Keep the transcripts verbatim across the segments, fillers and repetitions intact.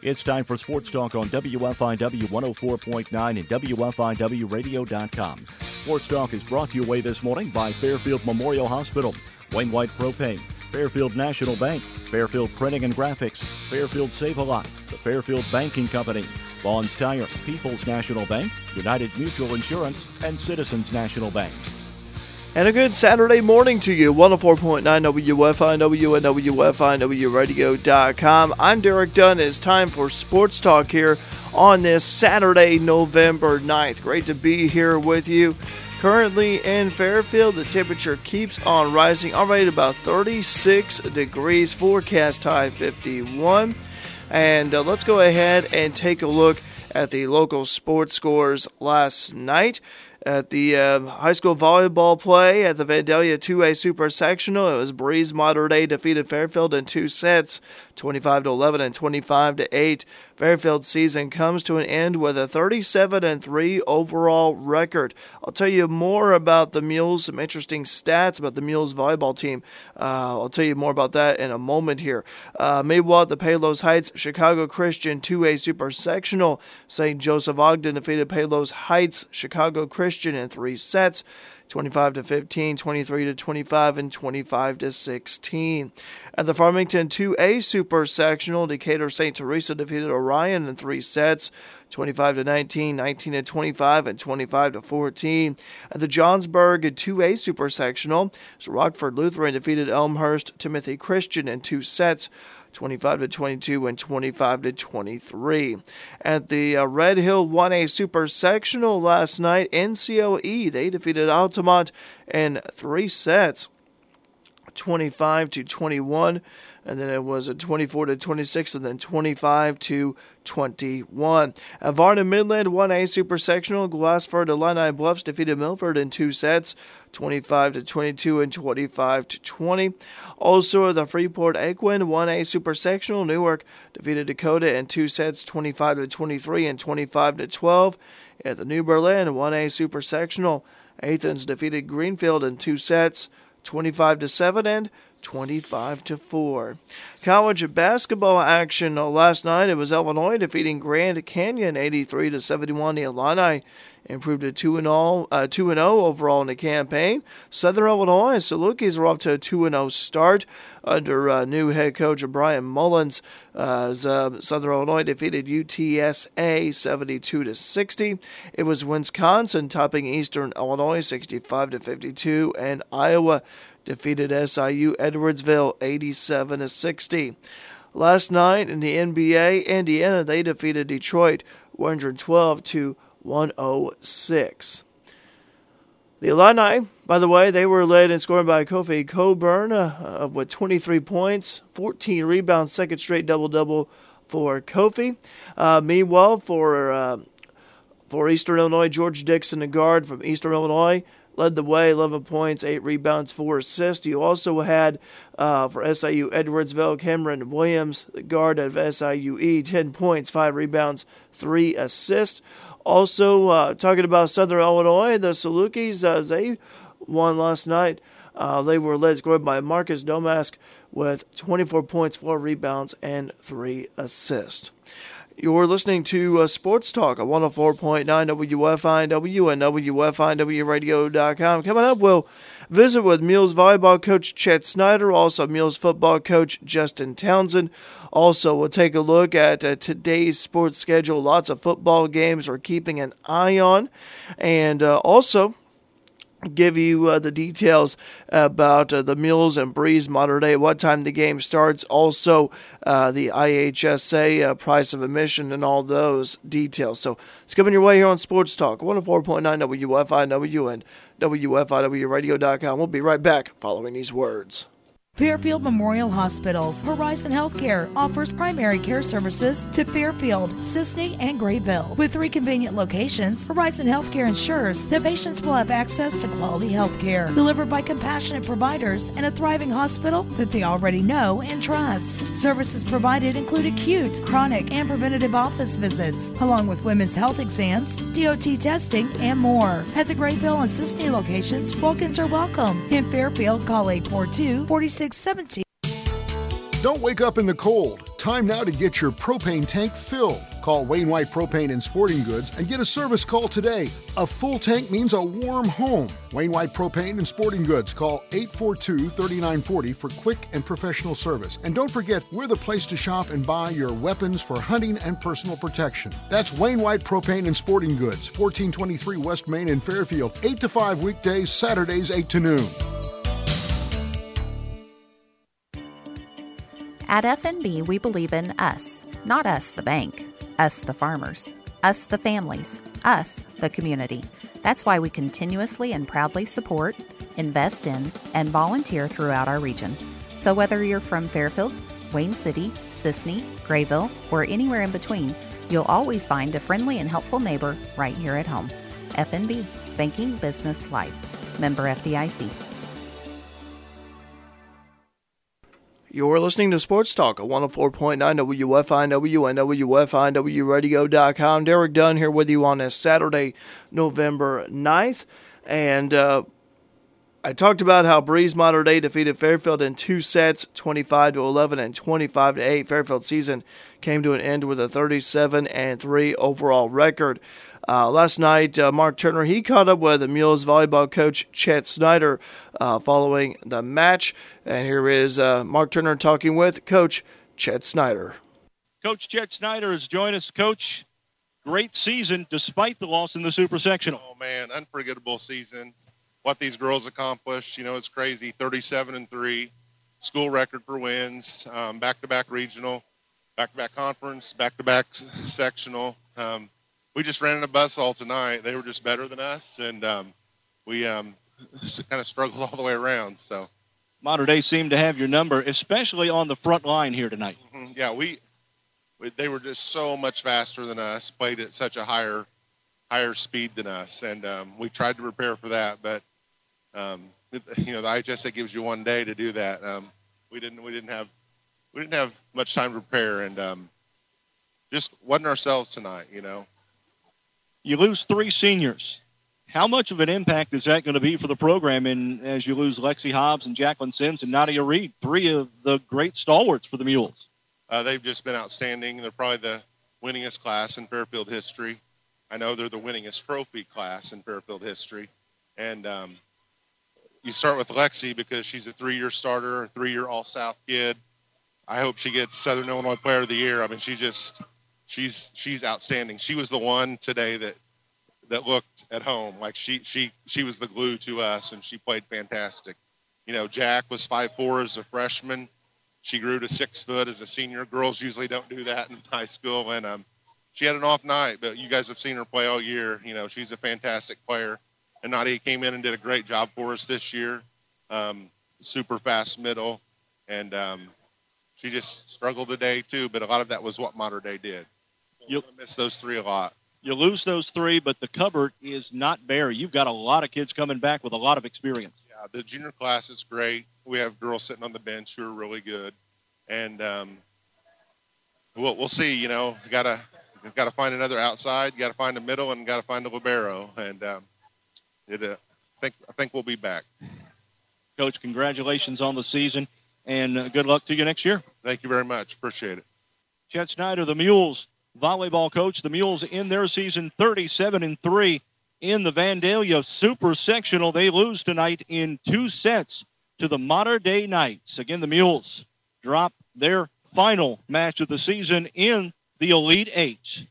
It's time for Sports Talk on W F I W one oh four point nine and W F I W radio dot com. Sports Talk is brought to your way this morning by Fairfield Memorial Hospital, Wayne White Propane, Fairfield National Bank, Fairfield Printing and Graphics, Fairfield Save-A-Lot, the Fairfield Banking Company, Vaughn's Tire, People's National Bank, United Mutual Insurance, and Citizens National Bank. And a good Saturday morning to you, one oh four point nine W F I W and W F I W radio dot com. I'm Derek Dunn. It's time for Sports Talk here on this Saturday, November ninth. Great to be here with you. Currently in Fairfield, the temperature keeps on rising, already at about thirty-six degrees, forecast high fifty-one. And uh, let's go ahead and take a look at the local sports scores last night. At the uh, high school volleyball play at the Vandalia two A Super Sectional, it was Breeze Mater Dei defeated Fairfield in two sets, twenty-five to eleven and twenty-five to eight. Fairfield's season comes to an end with a thirty-seven and three overall record. I'll tell you more about the Mules, some interesting stats about the Mules volleyball team. Uh, I'll tell you more about that in a moment here. Uh, meanwhile, at the Palos Heights Chicago Christian two A Super Sectional, Saint Joseph Ogden defeated Palos Heights Chicago Christian in three sets, twenty-five to fifteen, twenty-three to twenty-five, and twenty-five to sixteen. At the Farmington two A Super Sectional, Decatur Saint Teresa defeated Orion in three sets, twenty-five to nineteen, nineteen to twenty-five, and twenty-five to fourteen. At the Johnsburg two A Super Sectional, Rockford Lutheran defeated Elmhurst Timothy Christian in two sets, twenty-five to twenty-two and twenty-five to twenty-three. At the uh, Red Hill one A Super Sectional last night, N C O E, they defeated Altamont in three sets, twenty-five to twenty-one, and then it was a twenty-four to twenty-six, and then twenty-five to twenty-one. At Varna Midland one A Super Sectional, Glassford Illini Bluffs defeated Milford in two sets, twenty-five to twenty-two and twenty-five to twenty. Also at the Freeport Aquin one A Super Sectional, Newark defeated Dakota in two sets, twenty-five to twenty-three and twenty-five to twelve. At the New Berlin one A Super Sectional, Athens defeated Greenfield in two sets, twenty-five to seven and twenty-five to four. College basketball action last night, it was Illinois defeating Grand Canyon eighty-three to seventy-one. The Illini improved to two and oh overall in the campaign. Southern Illinois Salukis are off to a two and oh start under uh, new head coach Brian Mullins uh, as uh, Southern Illinois defeated U T S A seventy-two to sixty. It was Wisconsin topping Eastern Illinois sixty-five to fifty-two, and Iowa defeated S I U Edwardsville eighty-seven to sixty. Last night in the N B A, Indiana, they defeated Detroit one twelve to one oh six. The Illini, by the way, they were led in scoring by Kofi Coburn uh, uh, with twenty-three points, fourteen rebounds, second straight double-double for Kofi. Uh, meanwhile, for uh, for Eastern Illinois, George Dixon, the guard from Eastern Illinois, led the way, eleven points, eight rebounds, four assists. You also had, uh, for S I U Edwardsville, Cameron Williams, the guard of S I U E, ten points, five rebounds, three assists. Also, uh, talking about Southern Illinois, the Salukis, uh, they won last night. Uh, they were led scored by Marcus Domask with twenty-four points, four rebounds, and three assists. You're listening to uh, Sports Talk at one oh four point nine W F I W and W F I W radio dot com. Coming up, we'll visit with Mules volleyball coach Chet Snyder, also Mules football coach Justin Townsend. Also, we'll take a look at uh, today's sports schedule. Lots of football games we're keeping an eye on. And uh, also give you uh, the details about uh, the Mules and Breeze Mater Dei, what time the game starts, also uh, the I H S A uh, price of admission, and all those details. So it's coming your way here on Sports Talk, one oh four point nine W F I W and W F I W radio dot com. We'll be right back following these words. Fairfield Memorial Hospital's Horizon Healthcare offers primary care services to Fairfield, Sisney, and Grayville. With three convenient locations, Horizon Healthcare ensures that patients will have access to quality health care delivered by compassionate providers and a thriving hospital that they already know and trust. Services provided include acute, chronic, and preventative office visits, along with women's health exams, D O T testing, and more. At the Grayville and Sisney locations, walk-ins are welcome. In Fairfield, call eight four two, four six one seven. Don't wake up in the cold. Time now to get your propane tank filled. Call Wayne White Propane and Sporting Goods and get a service call today. A full tank means a warm home. Wayne White Propane and Sporting Goods. Call eight four two, three nine four zero for quick and professional service. And don't forget, we're the place to shop and buy your weapons for hunting and personal protection. That's Wayne White Propane and Sporting Goods, fourteen twenty-three West Main in Fairfield, eight to five weekdays, Saturdays eight to noon. At F N B, we believe in us, not us, the bank, us, the farmers, us, the families, us, the community. That's why we continuously and proudly support, invest in, and volunteer throughout our region. So whether you're from Fairfield, Wayne City, Sisney, Grayville, or anywhere in between, you'll always find a friendly and helpful neighbor right here at home. F N B, Banking Business Life. Member F D I C. You're listening to Sports Talk at one oh four point nine W F I W and W F I W radio dot com. Derek Dunn here with you on this Saturday, November ninth. And uh, I talked about how Breeze Mater Dei defeated Fairfield in two sets, twenty-five to eleven and twenty-five to eight. Fairfield's season came to an end with a thirty-seven and three overall record. Uh, last night, uh, Mark Turner, he caught up with the Mules volleyball coach Chet Snyder uh, following the match. And here is uh, Mark Turner talking with Coach Chet Snyder. Coach Chet Snyder has joined us. Coach, great season despite the loss in the Super Sectional. Oh, man, unforgettable season. What these girls accomplished, you know, it's crazy. thirty-seven and three, school record for wins, um, back-to-back regional, back-to-back conference, back-to-back sectional. Um, we just ran in a buzzsaw tonight. They were just better than us, and um, we um, kind of struggled all the way around. So, Mater Dei seemed to have your number, especially on the front line here tonight. Mm-hmm. Yeah, we, we they were just so much faster than us, played at such a higher higher speed than us, and um, we tried to prepare for that, but um, you know, the I H S A gives you one day to do that. Um, we didn't we didn't have we didn't have much time to prepare, and um, just wasn't ourselves tonight, you know. You lose three seniors. How much of an impact is that going to be for the program in, as you lose Lexi Hobbs and Jacqueline Sims and Nadia Reed, three of the great stalwarts for the Mules? Uh, they've just been outstanding. They're probably the winningest class in Fairfield history. I know they're the winningest trophy class in Fairfield history. And um, you start with Lexi because she's a three-year starter, a three-year All-South kid. I hope she gets Southern Illinois Player of the Year. I mean, she just – She's she's outstanding. She was the one today that that looked at home. Like she she she was the glue to us, and she played fantastic. You know, Jack was five foot four as a freshman. She grew to six foot as a senior. Girls usually don't do that in high school, and um, she had an off night. But you guys have seen her play all year. You know, she's a fantastic player. And Nadia came in and did a great job for us this year. Um, super fast middle, and um, she just struggled today too. But a lot of that was what Mater Dei did. You'll miss those three a lot. You lose those three, but the cupboard is not bare. You've got a lot of kids coming back with a lot of experience. Yeah, the junior class is great. We have girls sitting on the bench who are really good, and um, we'll we'll see. You know, you gotta you gotta find another outside. You gotta find a middle, and gotta find a libero. And um, it uh, I think I think we'll be back. Coach, congratulations on the season, and uh, good luck to you next year. Thank you very much. Appreciate it. Chet Snyder, the Mules volleyball coach. The Mules in their season thirty-seven and three in the Vandalia Super Sectional. They lose tonight in two sets to the Mater Dei Knights. Again, the Mules drop their final match of the season in the Elite Eight.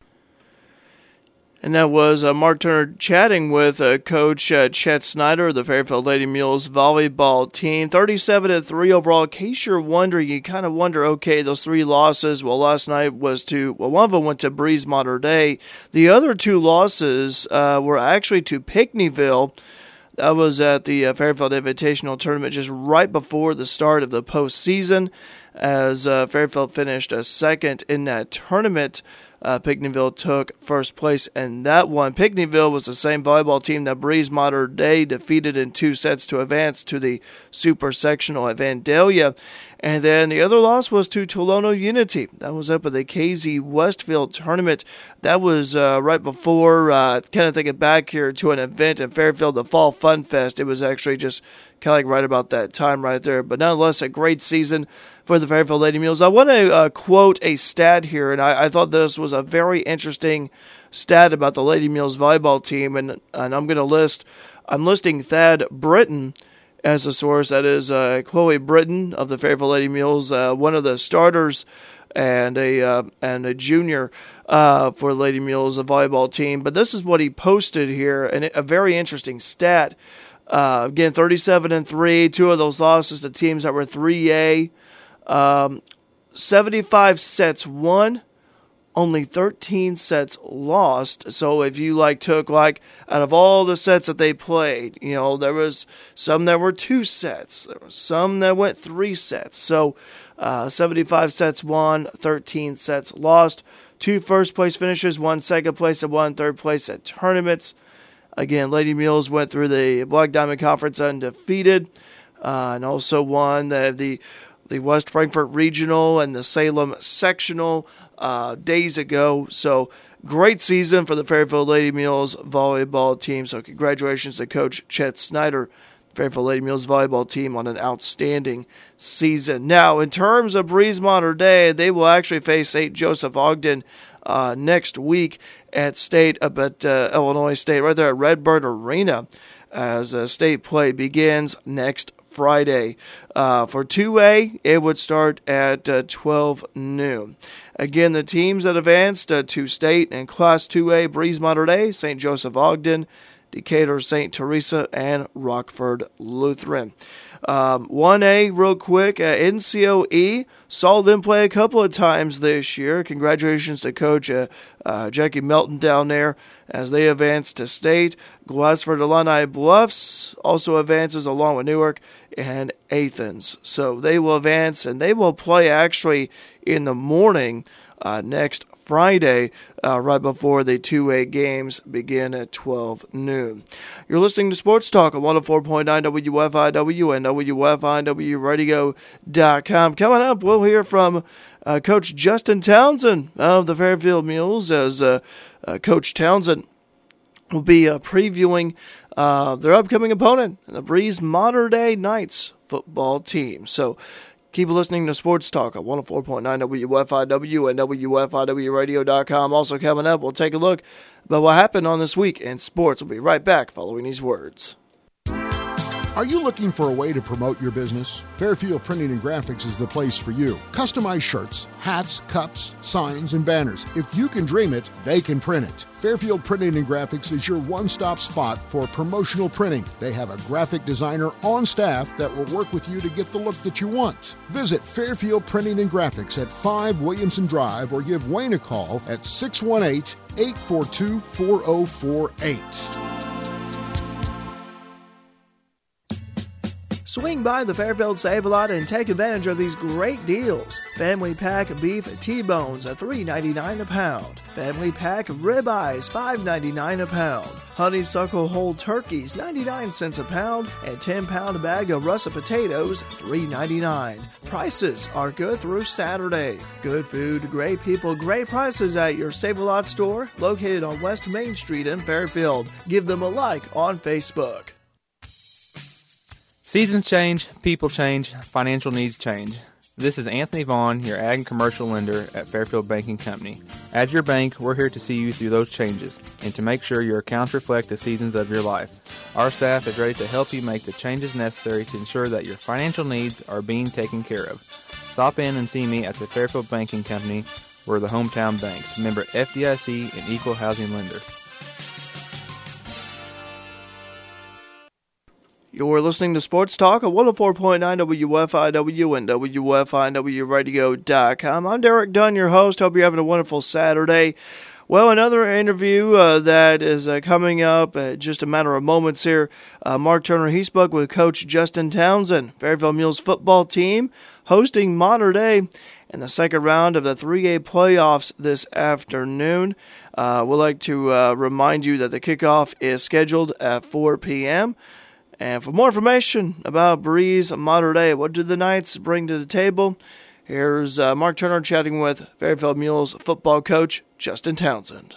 And that was uh, Mark Turner chatting with uh, Coach uh, Chet Snyder of the Fairfield Lady Mules volleyball team. thirty-seven and three overall. In case you're wondering, you kind of wonder, okay, those three losses, well, last night was to, well, one of them went to Breeze Mater Dei. The other two losses uh, were actually to Pinckneyville. That was at the uh, Fairfield Invitational Tournament just right before the start of the postseason, as uh, Fairfield finished uh, second in that tournament. Uh, Pinckneyville took first place in that one. Pinckneyville was the same volleyball team that Breeze Modern Day defeated in two sets to advance to the Super Sectional at Vandalia. And then the other loss was to Tolono Unity. That was up at the K Z Westfield tournament. That was uh, right before, uh, kind of thinking back here to an event in Fairfield, the Fall Fun Fest. It was actually just kind of like right about that time right there. But nonetheless, a great season for the Fairfield Lady Mules. I want to uh, quote a stat here, and I, I thought this was a very interesting stat about the Lady Mules volleyball team, and, and I'm going to list, I'm listing Thad Britton as a source. That is uh, Chloe Britton of the Fairfield Lady Mules, uh, one of the starters and a uh, and a junior uh, for Lady Mules, a volleyball team. But this is what he posted here, and a very interesting stat. Uh, again, thirty-seven and three, two of those losses to teams that were three A. Um, seventy-five sets won, only thirteen sets lost. So if you like took like out of all the sets that they played, you know, there was some that were two sets, there were some that went three sets. So uh, seventy-five sets won, thirteen sets lost. Two first place finishes, one second place, and one third place at tournaments. Again, Lady Mules went through the Black Diamond Conference undefeated, uh, and also won the the the West Frankfort Regional and the Salem Sectional uh, days ago. So great season for the Fairfield Lady Mules volleyball team. So congratulations to Coach Chet Snyder, Fairfield Lady Mules volleyball team, on an outstanding season. Now, in terms of Breeze Modern Day, they will actually face Saint Joseph Ogden uh, next week at State, up at uh, Illinois State, right there at Redbird Arena, as uh, state play begins next Friday. Uh, for two A, it would start at uh, twelve noon. Again, the teams that advanced uh, to state in Class two A, Breeze Modern Day, Saint Joseph Ogden, Decatur Saint Teresa, and Rockford Lutheran. Um, one A, real quick, uh, N C O E, saw them play a couple of times this year. Congratulations to Coach uh, uh, Jackie Melton down there as they advance to state. Glassford Illini Bluffs also advances along with Newark and Athens. So they will advance, and they will play actually in the morning uh, next Friday, uh, right before the two A games begin at twelve noon. You're listening to Sports Talk on one oh four point nine W F I W and W F I W radio dot com. Coming up, we'll hear from uh, Coach Justin Townsend of the Fairfield Mules, as uh, uh, Coach Townsend will be uh, previewing uh, their upcoming opponent, the Breeze Modern Day Knights football team. So keep listening to Sports Talk on one oh four point nine W F I W and W F I W radio dot com. Also coming up, we'll take a look about what happened on this week in sports. We'll be right back following these words. Are you looking for a way to promote your business? Fairfield Printing and Graphics is the place for you. Customized shirts, hats, cups, signs, and banners. If you can dream it, they can print it. Fairfield Printing and Graphics is your one-stop spot for promotional printing. They have a graphic designer on staff that will work with you to get the look that you want. Visit Fairfield Printing and Graphics at five Williamson Drive or give Wayne a call at six one eight, eight four two, four oh four eight. Swing by the Fairfield Save-A-Lot and take advantage of these great deals. Family Pack Beef T-Bones at three ninety-nine a pound. Family Pack Ribeyes five ninety-nine a pound. Honeysuckle Whole Turkeys ninety-nine cents a pound. And ten pound bag of russet potatoes three ninety-nine. Prices are good through Saturday. Good food, great people, great prices at your Save-A-Lot store located on West Main Street in Fairfield. Give them a like on Facebook. Seasons change, people change, financial needs change. This is Anthony Vaughn, your ag and commercial lender at Fairfield Banking Company. As your bank, we're here to see you through those changes and to make sure your accounts reflect the seasons of your life. Our staff is ready to help you make the changes necessary to ensure that your financial needs are being taken care of. Stop in and see me at the Fairfield Banking Company. We're the hometown banks, member F D I C and equal housing lender. You're listening to Sports Talk on one oh four point nine W F I W and W F I W radio dot com. I'm Derek Dunn, your host. Hope you're having a wonderful Saturday. Well, another interview uh, that is uh, coming up uh, just a matter of moments here. Uh, Mark Turner, he spoke with Coach Justin Townsend, Fairfield Mules football team, hosting Modern Day. in the second round of the three A playoffs this afternoon. Uh, we'd like to uh, remind you that the kickoff is scheduled at four p.m. And for more information about Breeze Mater Dei, what do the Knights bring to the table? Here's uh, Mark Turner chatting with Fairfield Mules football coach Justin Townsend.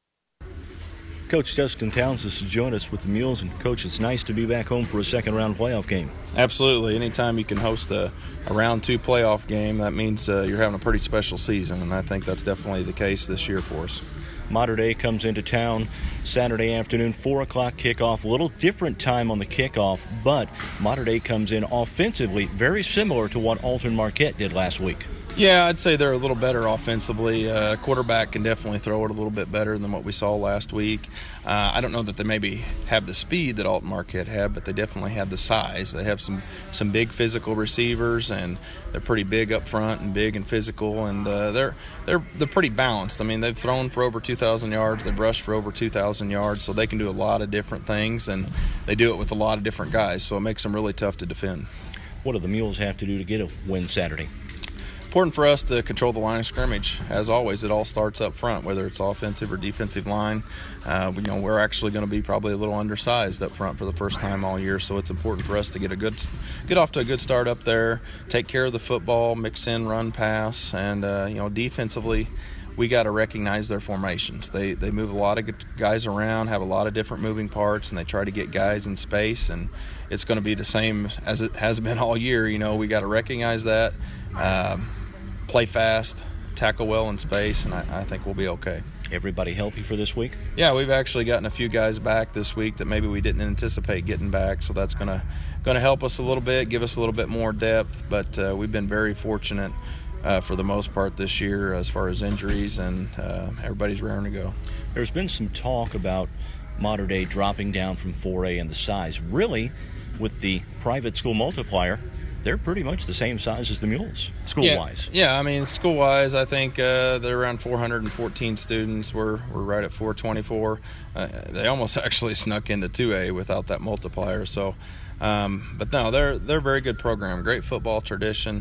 Coach Justin Townsend has joined us with the Mules, and Coach, it's nice to be back home for a second-round playoff game. Absolutely. Anytime you can host a, a round two playoff game, that means uh, you're having a pretty special season, and I think that's definitely the case this year for us. Mater Dei comes into town Saturday afternoon, four o'clock kickoff. A little different time on the kickoff, but Mater Dei comes in offensively very similar to what Alton Marquette did last week. Yeah, I'd say they're a little better offensively. Uh, quarterback can definitely throw it a little bit better than what we saw last week. Uh, I don't know that they maybe have the speed that Alton Marquette had, but they definitely have the size. They have some, some big physical receivers, and they're pretty big up front and big and physical, and uh, they're they're they're pretty balanced. I mean, they've thrown for over two thousand yards, they've rushed for over two thousand yards, so they can do a lot of different things, and they do it with a lot of different guys, so it makes them really tough to defend. What do the Mules have to do to get a win Saturday? Important for us to control the line of scrimmage. As always, it all starts up front, whether it's offensive or defensive line. Uh, you know, we're actually going to be probably a little undersized up front for the first time all year, so it's important for us to get a good, get off to a good start up there, take care of the football, mix in run, pass, and uh, you know, defensively, we got to recognize their formations. They they move a lot of guys around, have a lot of different moving parts, and they try to get guys in space. And it's going to be the same as it has been all year. You know, we got to recognize that, um, play fast, tackle well in space, and I, I think we'll be okay. Everybody healthy for this week? Yeah, we've actually gotten a few guys back this week that maybe we didn't anticipate getting back, so that's going to going to help us a little bit, give us a little bit more depth. But uh, we've been very fortunate. Uh, for the most part this year as far as injuries, and uh, everybody's raring to go. There's been some talk about Mater Dei dropping down from four A in the size. Really, with the private school multiplier, they're pretty much the same size as the Mules, school-wise. Yeah, yeah I mean, school-wise, I think uh, they're around four hundred fourteen students. We're, we're right at four twenty-four. Uh, they almost actually snuck into two A without that multiplier. So, um, but no, they're they're a very good program, great football tradition.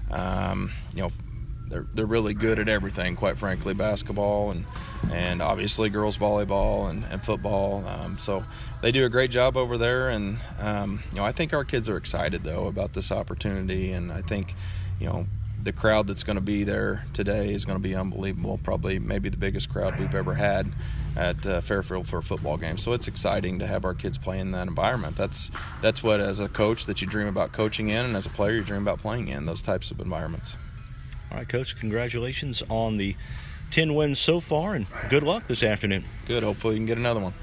Um, you know, they're they're really good at everything, quite frankly, basketball and and obviously girls volleyball and, and football. Um, so they do a great job over there, and um, you know, I think our kids are excited though about this opportunity, and I think, you know, the crowd that's going to be there today is going to be unbelievable. Probably maybe the biggest crowd we've ever had at uh, Fairfield for a football game. So it's exciting to have our kids play in that environment. That's that's what, as a coach, that you dream about coaching in, and as a player, you dream about playing in those types of environments. All right, Coach, congratulations on the ten wins so far, and good luck this afternoon. Good. Hopefully you can get another one.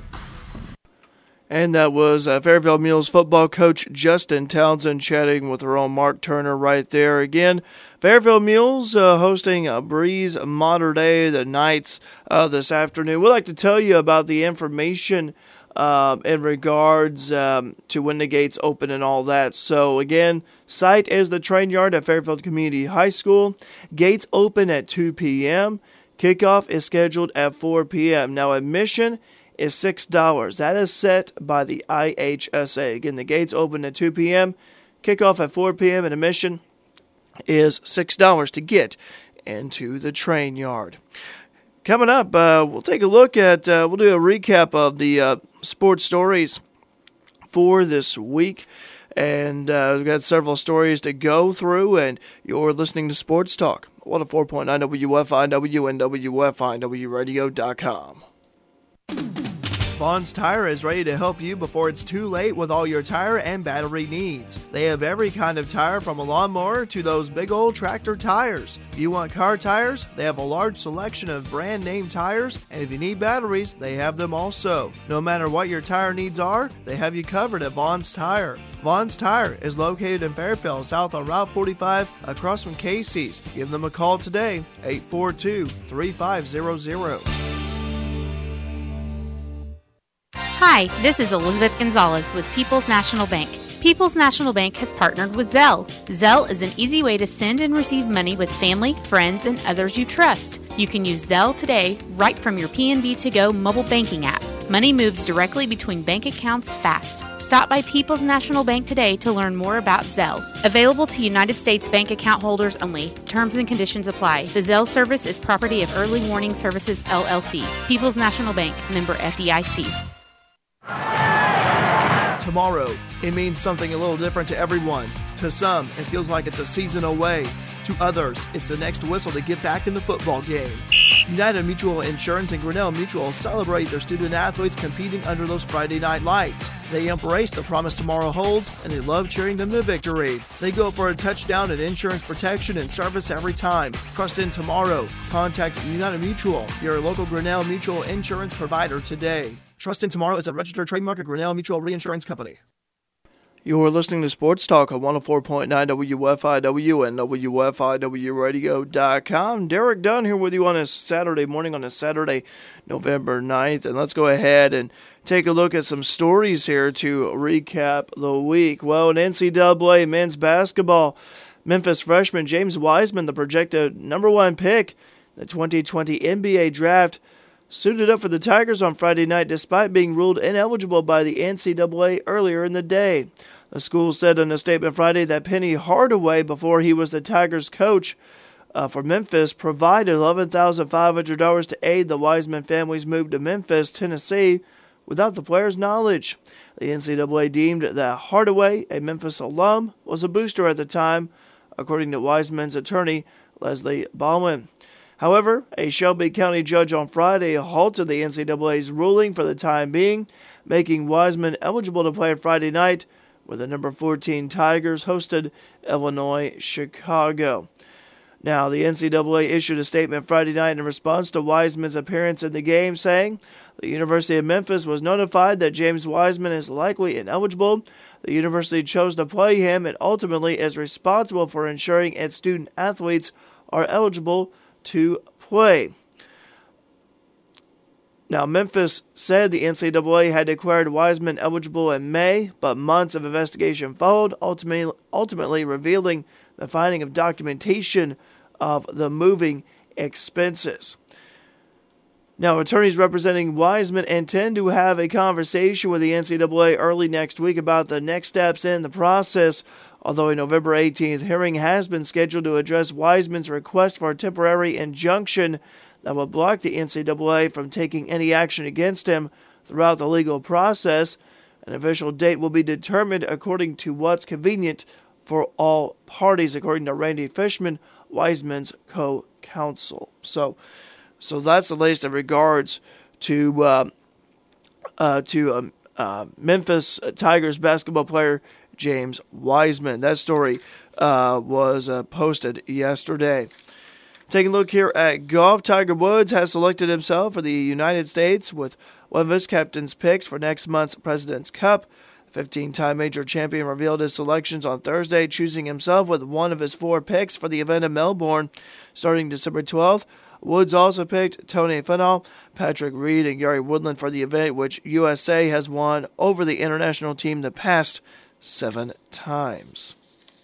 And that was uh, Fairfield Mules football coach Justin Townsend chatting with our own Mark Turner right there. Again, Fairfield Mules uh, hosting a Breeze Mater Dei, the Knights, uh, this afternoon. We'd like to tell you about the information uh, in regards um, to when the gates open and all that. So, again, site is the train yard at Fairfield Community High School. Gates open at two p.m. Kickoff is scheduled at four p.m. Now, admission is six dollars. That is set by the I H S A. Again, the gates open at two p.m., kickoff at four p.m., and admission is six dollars to get into the train yard. Coming up, uh, we'll take a look at, uh, we'll do a recap of the uh, sports stories for this week. And uh, we've got several stories to go through, and you're listening to Sports Talk, one oh four point nine W F I W and W F I W radio dot com. Vaughn's Tire is ready to help you before it's too late with all your tire and battery needs. They have every kind of tire from a lawnmower to those big old tractor tires. If you want car tires, they have a large selection of brand name tires, and if you need batteries, they have them also. No matter what your tire needs are, they have you covered at Vaughn's Tire. Vaughn's Tire is located in Fairfield, south on Route forty-five, across from Casey's. Give them a call today, eight four two, three five zero zero. Hi, this is Elizabeth Gonzalez with People's National Bank. People's National Bank has partnered with Zelle. Zelle is an easy way to send and receive money with family, friends, and others you trust. You can use Zelle today right from your P N B To Go mobile banking app. Money moves directly between bank accounts fast. Stop by People's National Bank today to learn more about Zelle. Available to United States bank account holders only. Terms and conditions apply. The Zelle service is property of Early Warning Services, L L C. People's National Bank, member F D I C. Tomorrow, it means something a little different to everyone. To some, it feels like it's a season away. To others, it's the next whistle to get back in the football game. United Mutual Insurance and Grinnell Mutual celebrate their student athletes competing under those Friday night lights. They embrace the promise tomorrow holds, and they love cheering them to victory. They go for a touchdown and insurance protection and service every time. Trust in tomorrow. Contact United Mutual, your local Grinnell Mutual Insurance provider today. Trust in Tomorrow is a registered trademark of Grinnell Mutual Reinsurance Company. You're listening to Sports Talk on one oh four point nine W F I W and W F I W radio dot com. Derek Dunn here with you on a Saturday morning, on a Saturday, November ninth. And let's go ahead and take a look at some stories here to recap the week. Well, in N C double A men's basketball, Memphis freshman James Wiseman, the projected number one pick, the twenty twenty N B A draft, suited up for the Tigers on Friday night despite being ruled ineligible by the N C double A earlier in the day. The school said in a statement Friday that Penny Hardaway, before he was the Tigers coach uh, for Memphis, provided eleven thousand five hundred dollars to aid the Wiseman family's move to Memphis, Tennessee, without the player's knowledge. The N C double A deemed that Hardaway, a Memphis alum, was a booster at the time, according to Wiseman's attorney, Leslie Baldwin. However, a Shelby County judge on Friday halted the N C double A's ruling for the time being, making Wiseman eligible to play Friday night where the number fourteen Tigers hosted Illinois Chicago. Now, the N C double A issued a statement Friday night in response to Wiseman's appearance in the game, saying the University of Memphis was notified that James Wiseman is likely ineligible. The university chose to play him and ultimately is responsible for ensuring its student athletes are eligible to play. Now, Memphis said the N C double A had declared Wiseman eligible in May, but months of investigation followed, ultimately, ultimately revealing the finding of documentation of the moving expenses. Now, attorneys representing Wiseman intend to have a conversation with the N C double A early next week about the next steps in the process, although a November eighteenth hearing has been scheduled to address Wiseman's request for a temporary injunction that will block the N C double A from taking any action against him throughout the legal process. An official date will be determined according to what's convenient for all parties, according to Randy Fishman, Wiseman's co-counsel. So, so that's the latest in regards to uh, uh, to um, uh, Memphis Tigers basketball player James Wiseman. That story uh, was uh, posted yesterday. Taking a look here at golf, Tiger Woods has selected himself for the United States with one of his captain's picks for next month's President's Cup. The fifteen-time major champion revealed his selections on Thursday, choosing himself with one of his four picks for the event in Melbourne starting December twelfth. Woods also picked Tony Finau, Patrick Reed, and Gary Woodland for the event, which U S A has won over the international team the past seven times.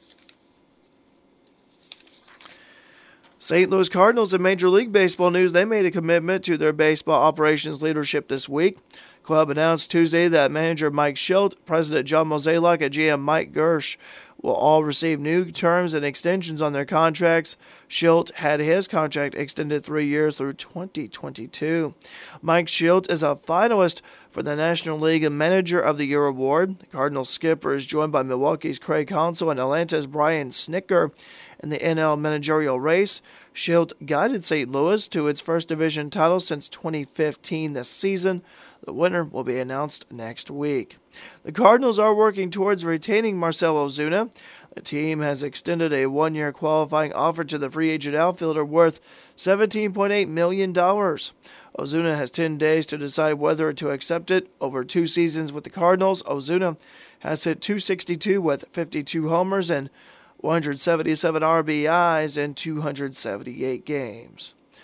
Saint Louis Cardinals in Major League Baseball news, they made a commitment to their baseball operations leadership this week. Club announced Tuesday that manager Mike Schilt, president John Mozeliak, and G M Mike Gersh will all receive new terms and extensions on their contracts. Schilt had his contract extended three years through twenty twenty-two. Mike Schilt is a finalist for the National League Manager of the Year award. The Cardinals skipper is joined by Milwaukee's Craig Counsell and Atlanta's Brian Snitker in the N L managerial race. Schilt guided Saint Louis to its first division title since twenty fifteen this season. The winner will be announced next week. The Cardinals are working towards retaining Marcell Ozuna. The team has extended a one-year qualifying offer to the free agent outfielder worth seventeen point eight million dollars. Ozuna has ten days to decide whether to accept it. Over two seasons with the Cardinals, Ozuna has hit two sixty-two with fifty-two homers and one hundred seventy-seven R B Is in two hundred seventy-eight games.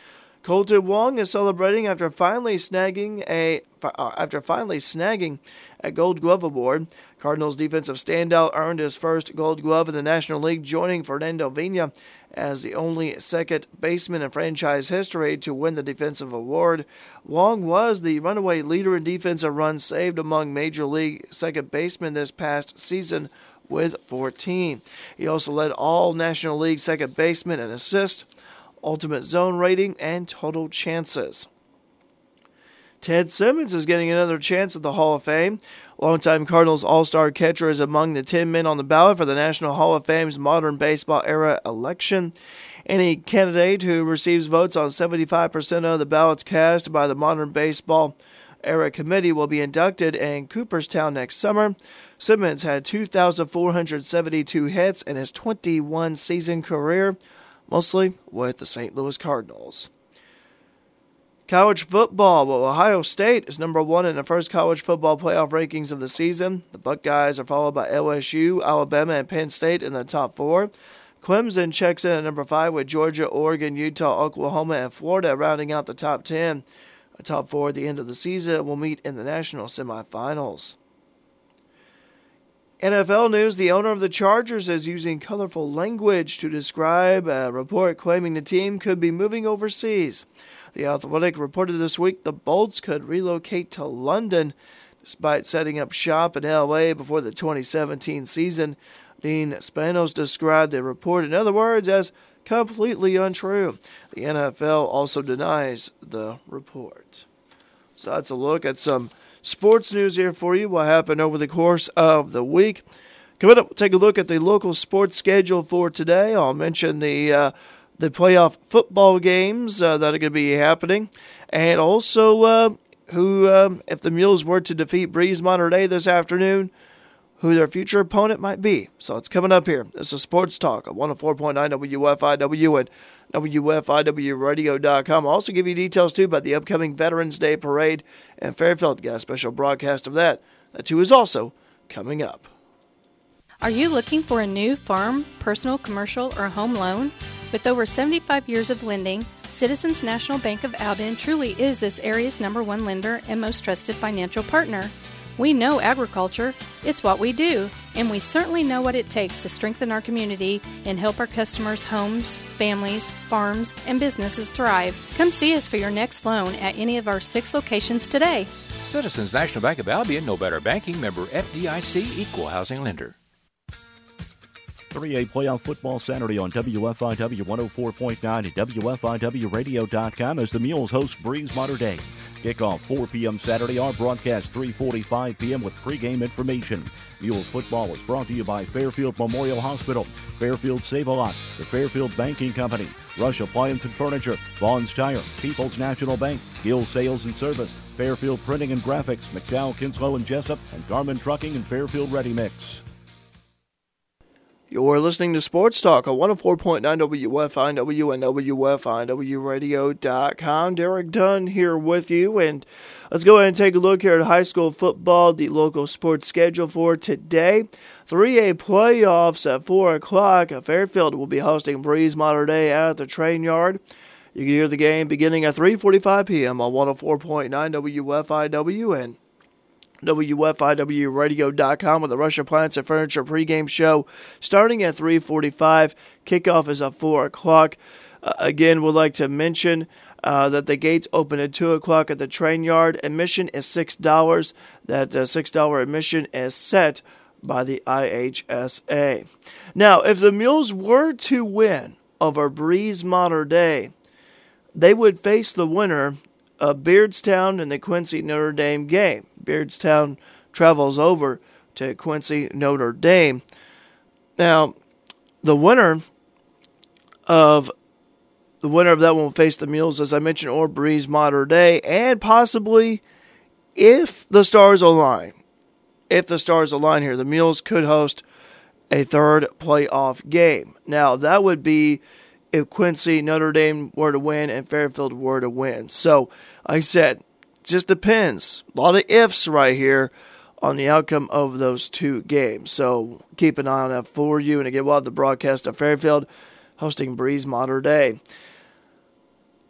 Colton Wong is celebrating after finally snagging a after finally snagging a Gold Glove award. Cardinals defensive standout earned his first Gold Glove in the National League, joining Fernando Vina as the only second baseman in franchise history to win the defensive award. Wong was the runaway leader in defensive runs saved among Major League second basemen this past season with fourteen. He also led all National League second basemen in assists, ultimate zone rating, and total chances. Ted Simmons is getting another chance at the Hall of Fame. Longtime Cardinals All-Star catcher is among the ten men on the ballot for the National Hall of Fame's Modern Baseball Era election. Any candidate who receives votes on seventy-five percent of the ballots cast by the Modern Baseball Era Committee will be inducted in Cooperstown next summer. Simmons had two thousand four hundred seventy-two hits in his twenty-one season career, mostly with the Saint Louis Cardinals. College football. Well, Ohio State is number one in the first college football playoff rankings of the season. The Buckeyes are followed by L S U, Alabama, and Penn State in the top four. Clemson checks in at number five with Georgia, Oregon, Utah, Oklahoma, and Florida rounding out the top ten. The top four at the end of the season will meet in the national semifinals. N F L news, the owner of the Chargers is using colorful language to describe a report claiming the team could be moving overseas. The Athletic reported this week the Bolts could relocate to London despite setting up shop in L A before the twenty seventeen season. Dean Spanos described the report, in other words, as completely untrue. The N F L also denies the report. So that's a look at some sports news here for you, what happened over the course of the week. Coming up, we'll take a look at the local sports schedule for today. I'll mention the uh, the playoff football games uh, that are going to be happening, and also uh, who, um, if the Mules were to defeat Breeze Mater Dei this afternoon, who their future opponent might be. So it's coming up here. This is Sports Talk at one oh four point nine W F I W and W F I W radio dot com. I'll also give you details, too, about the upcoming Veterans Day Parade in Fairfield. Got a special broadcast of that. That, too, is also coming up. Are you looking for a new farm, personal, commercial, or home loan? With over seventy-five years of lending, Citizens National Bank of Albion truly is this area's number one lender and most trusted financial partner. We know agriculture, it's what we do, and we certainly know what it takes to strengthen our community and help our customers' homes, families, farms, and businesses thrive. Come see us for your next loan at any of our six locations today. Citizens National Bank of Albion, no better banking, member F D I C, equal housing lender. three A playoff football Saturday on W F I W one oh four point nine and W F I W radio dot com as the Mules host Breeze Mater Dei. Kickoff four p.m. Saturday. Our broadcast three forty-five p.m. with pregame information. Mules football is brought to you by Fairfield Memorial Hospital, Fairfield Save-A-Lot, the Fairfield Banking Company, Rush Appliance and Furniture, Vaughn's Tire, People's National Bank, Gill Sales and Service, Fairfield Printing and Graphics, McDowell, Kinslow and Jessup, and Garmin Trucking and Fairfield Ready Mix. You're listening to Sports Talk on one oh four point nine W F I W and W F I W radio dot com. Derek Dunn here with you, and let's go ahead and take a look here at high school football, the local sports schedule for today. three A playoffs at four o'clock. Fairfield will be hosting Breeze Mater Dei at the Train Yard. You can hear the game beginning at three forty-five p.m. on one oh four point nine W F I W and W F I W radio dot com with the Rush Appliance and Furniture pregame show starting at three forty-five. Kickoff is at four o'clock. Uh, again, we'd like to mention uh, that the gates open at two o'clock at the Train Yard. Admission is six dollars. That uh, six dollars admission is set by the I H S A. Now, if the Mules were to win over Breeze Mater Dei, they would face the winner of Beardstown in the Quincy Notre Dame game. Beardstown travels over to Quincy Notre Dame. Now, the winner of the winner of that one will face the Mules, as I mentioned, or Breeze Mater Dei, and possibly, if the stars align, if the stars align here, the Mules could host a third playoff game. Now, that would be if Quincy Notre Dame were to win and Fairfield were to win. So, like I said, it just depends. A lot of ifs right here on the outcome of those two games. So keep an eye on that for you. And again, we'll have the broadcast of Fairfield hosting Breeze Mater Dei.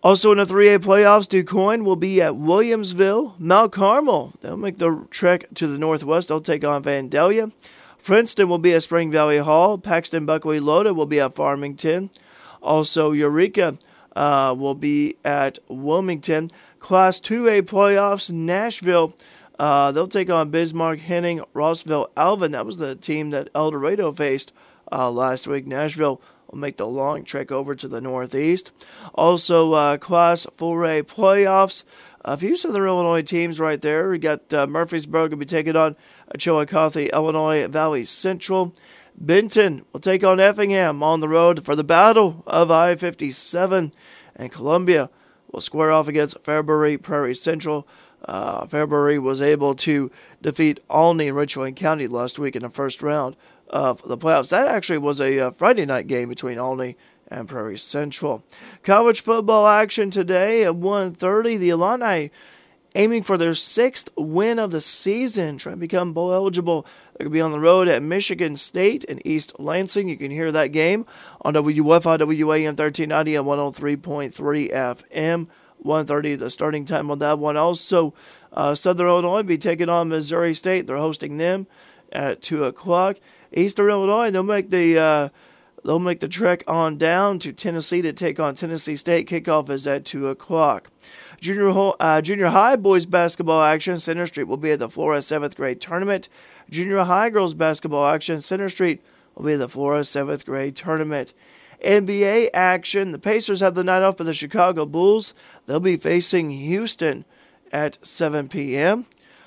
Also in the three A playoffs, DuQuoin will be at Williamsville. Mount Carmel, they'll make the trek to the northwest. They'll take on Vandalia. Princeton will be at Spring Valley Hall. Paxton Buckwheat Loaded will be at Farmington. Also, Eureka uh, will be at Wilmington. Class two A playoffs, Nashville, uh, they'll take on Bismarck, Henning, Rossville, Alvin. That was the team that El Dorado faced uh, last week. Nashville will make the long trek over to the northeast. Also, uh, Class four A playoffs, a few Southern Illinois teams right there. We got uh, Murfreesboro going to be taking on Chillicothe, Illinois, Valley Central. Benton will take on Effingham on the road for the Battle of I fifty-seven. And Columbia will square off against Fairbury Prairie Central. Uh, Fairbury was able to defeat Olney and Richland County last week in the first round of the playoffs. That actually was a uh, Friday night game between Olney and Prairie Central. College football action today at one thirty. The Illini aiming for their sixth win of the season, trying to become bowl eligible. They're going to be on the road at Michigan State in East Lansing. You can hear that game on W F I W A M thirteen ninety and one oh three point three F M. one thirty, the starting time on that one. Also, uh, Southern Illinois will be taking on Missouri State. They're hosting them at two o'clock. Eastern Illinois, they'll make the uh, they'll make the trek on down to Tennessee to take on Tennessee State. Kickoff is at two o'clock. Junior, uh, junior high boys basketball action, Center Street will be at the Flores seventh grade tournament. Junior high girls basketball action, Center Street will be at the Flores seventh grade tournament. N B A action, the Pacers have the night off for the Chicago Bulls. They'll be facing Houston at seven p.m.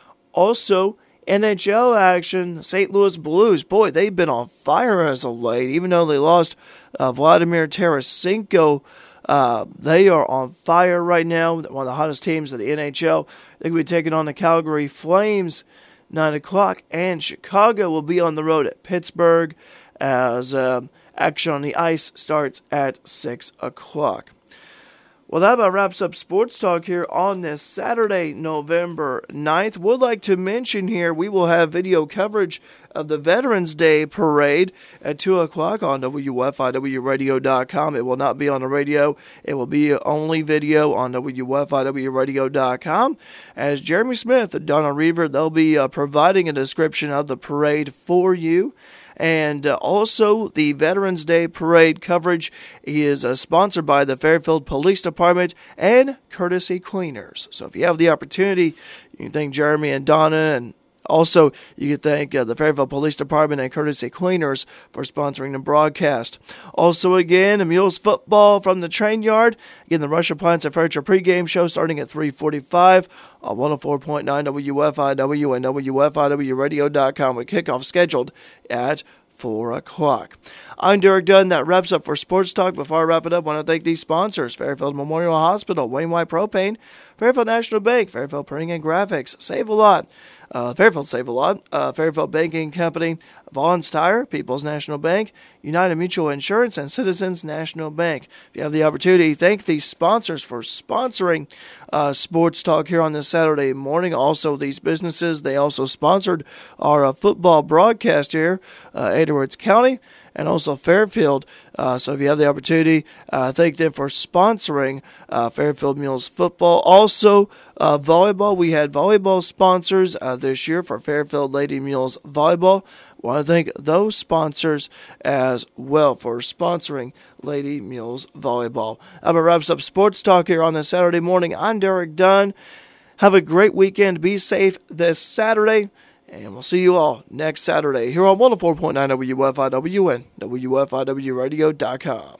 Also, N H L action, Saint Louis Blues. Boy, they've been on fire as of late. Even though they lost uh, Vladimir Tarasenko, uh, they are on fire right now. One of the hottest teams of the N H L. They're going to be taking on the Calgary Flames, nine o'clock. And Chicago will be on the road at Pittsburgh as uh, action on the ice starts at six o'clock. Well, that about wraps up Sports Talk here on this Saturday, November ninth. Would like to mention here we will have video coverage of the Veterans Day Parade at two o'clock on W F I W radio dot com. It will not be on the radio. It will be only video on W F I W radio dot com. As Jeremy Smith and Donna Reaver, they'll be uh, providing a description of the parade for you. And uh, also, the Veterans Day Parade coverage is uh, sponsored by the Fairfield Police Department and Courtesy Cleaners. So if you have the opportunity, you can thank Jeremy and Donna, and also you can thank uh, the Fairfield Police Department and Courtesy Cleaners for sponsoring the broadcast. Also, again, the Mules football from the train yard. Again, the Rush Appliance and Furniture pregame show starting at three forty-five on one oh four point nine W F I W and W F I W radio dot com with kickoff scheduled at four o'clock. I'm Derek Dunn. That wraps up for Sports Talk. Before I wrap it up, I want to thank these sponsors: Fairfield Memorial Hospital, Wayne White Propane, Fairfield National Bank, Fairfield Printing and Graphics, Save a Lot, uh, Fairfield Save a Lot, uh, Fairfield Banking Company, Vaughn's Tire, People's National Bank, United Mutual Insurance, and Citizens National Bank. If you have the opportunity, thank these sponsors for sponsoring uh, Sports Talk here on this Saturday morning. Also, these businesses, they also sponsored our uh, football broadcast here, uh, Edwards County, and also Fairfield. Uh, so if you have the opportunity, uh, thank them for sponsoring uh, Fairfield Mules football. Also, uh, volleyball. We had volleyball sponsors uh, this year for Fairfield Lady Mules volleyball. I want to thank those sponsors as well for sponsoring Lady Mules volleyball. That wraps up Sports Talk here on this Saturday morning. I'm Derek Dunn. Have a great weekend. Be safe this Saturday. And we'll see you all next Saturday here on one oh four point nine W F I W and W F I W radio dot com.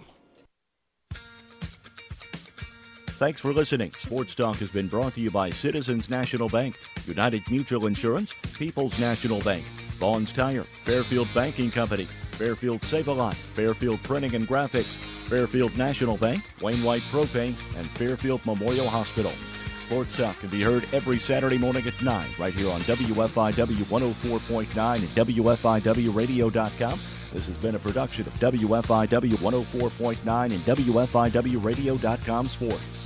Thanks for listening. Sports Talk has been brought to you by Citizens National Bank, United Mutual Insurance, People's National Bank, Vaughn's Tire, Fairfield Banking Company, Fairfield Save-A-Lot, Fairfield Printing and Graphics, Fairfield National Bank, Wayne White Propane, and Fairfield Memorial Hospital. Sports Talk can be heard every Saturday morning at nine right here on W F I W one oh four point nine and W F I W radio dot com. This has been a production of W F I W one oh four point nine and W F I W radio dot com Sports.